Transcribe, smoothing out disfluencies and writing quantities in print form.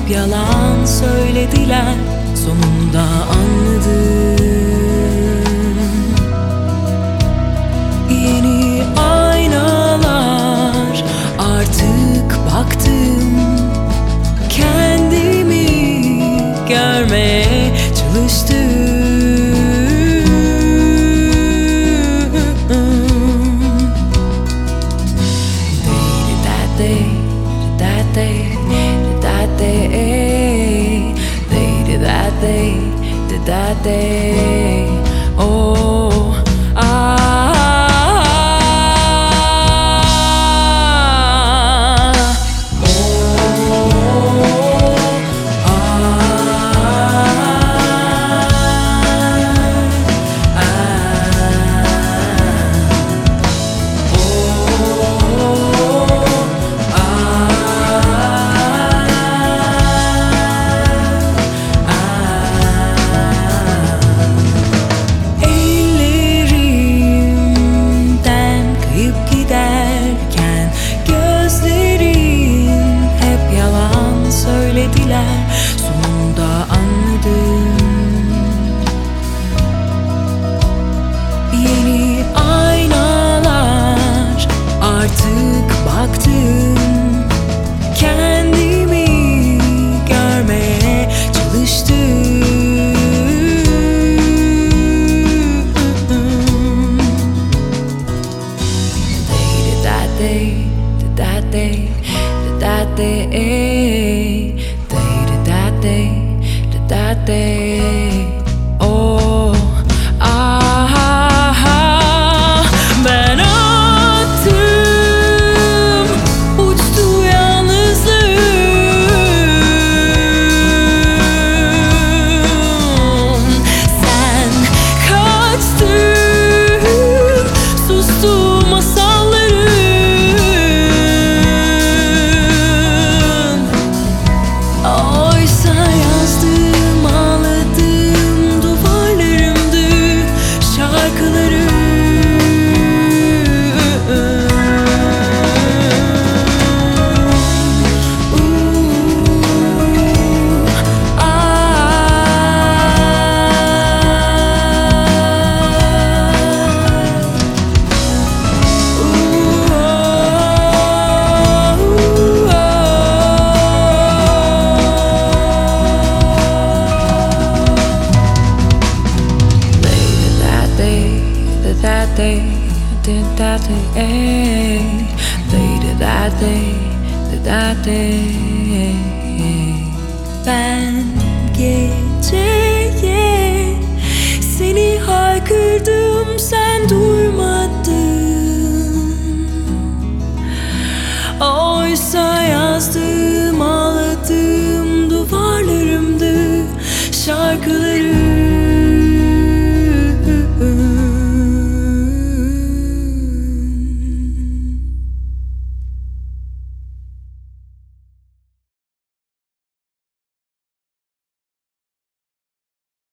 hep yalan söylediler. Sonunda anladım. Yeni aynalar, artık baktım. Kendimi görmeye çalıştım. That day, oh, sonunda anladım. Yeni aynalar, artık baktım. Kendimi görmeye çalıştım. That day, that day, that day. That day, oh, ben attım, uçtu yalnızlığım. Sen kaçtın, sustu masalların. Oysa yazdım, ağladım, duvarlarımdı şarkıları. That day, did that day, later that day, did that day. Ben geceye seni haykırdım, sen duydun.